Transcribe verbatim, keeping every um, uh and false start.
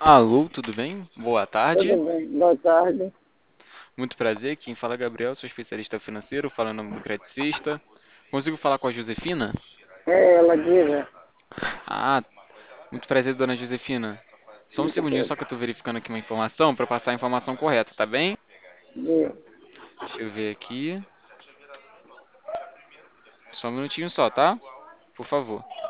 Alô, tudo bem? Boa tarde. Tudo bem, boa tarde. Muito prazer. Quem fala é Gabriel, sou especialista financeiro, falo em nome do Credicista. Consigo falar com a Josefina? É, ela diz, Ah, muito prazer, dona Josefina. Só um muito segundinho, só que eu prazer. tô verificando aqui uma informação para passar a informação correta, tá bem? Diz. Deixa eu ver aqui. Só um minutinho só, tá? Por favor.